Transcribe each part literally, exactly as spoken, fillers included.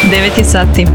devet je sati.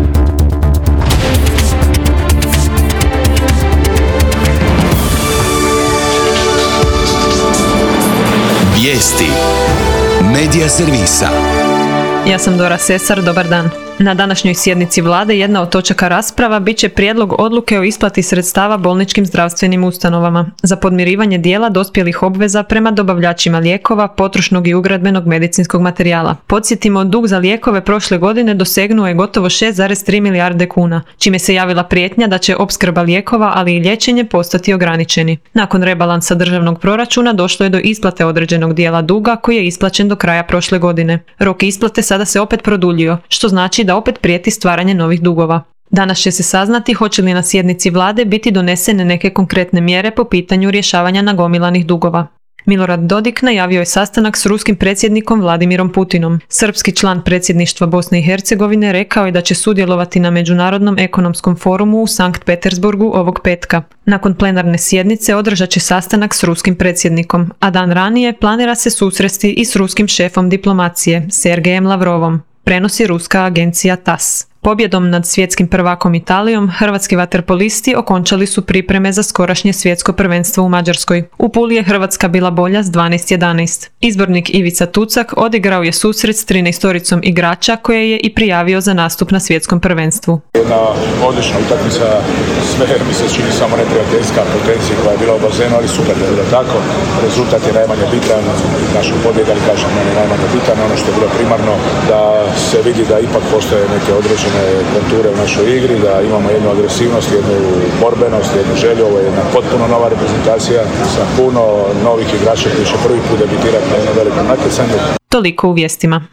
Vijesti Medija servisa. Ja sam Dora Sesar, dobar dan. Na današnjoj sjednici vlade jedna od točaka rasprava bit će prijedlog odluke o isplati sredstava bolničkim zdravstvenim ustanovama za podmirivanje dijela dospjelih obveza prema dobavljačima lijekova, potrošnog i ugradbenog medicinskog materijala. Podsjetimo, dug za lijekove prošle godine dosegnuo je gotovo šest zarez tri milijarde kuna, čime se javila prijetnja da će opskrba lijekova, ali i liječenje postati ograničeni. Nakon rebalansa državnog proračuna došlo je do isplate određenog dijela duga koji je isplaćen do kraja prošle godine. Rok isplate sada se opet produljio, što znači da opet prijeti stvaranje novih dugova. Danas će se saznati hoće li na sjednici vlade biti donesene neke konkretne mjere po pitanju rješavanja nagomilanih dugova. Milorad Dodik najavio je sastanak s ruskim predsjednikom Vladimirom Putinom. Srpski član predsjedništva Bosne i Hercegovine rekao je da će sudjelovati na Međunarodnom ekonomskom forumu u Sankt Petersburgu ovog petka. Nakon plenarne sjednice održat će sastanak s ruskim predsjednikom, a dan ranije planira se susresti i s ruskim šefom diplomacije, Sergejem Lavrovom, prenosi ruska agencija T A S. Pobjedom nad svjetskim prvakom Italijom, hrvatski vaterpolisti okončali su pripreme za skorašnje svjetsko prvenstvo u Mađarskoj. U Puli je Hrvatska bila bolja s dvanaest jedanaest. Izbornik Ivica Tucak odigrao je susret s trinaestoricom igrača koje je i prijavio za nastup na svjetskom prvenstvu. Jedna odlična utakmica, sve mi se čini samo neprijateljska potencija koja je bila u bazenu, ali super da je bilo tako. Rezultat je najmanje bitan, naša pobjeda, ali kažem, meni je najmanje bitan. Ono što je bilo primarno da se vidi da ipak postoje neke određene konture u našoj igri, da imamo jednu agresivnost, jednu borbenost, jednu želju. Ovo je jedna potpuno nova reprezentacija sa puno novih igrača koji će prvi put debitirati na jednom velikom natjecanju. Toliko u vijestima.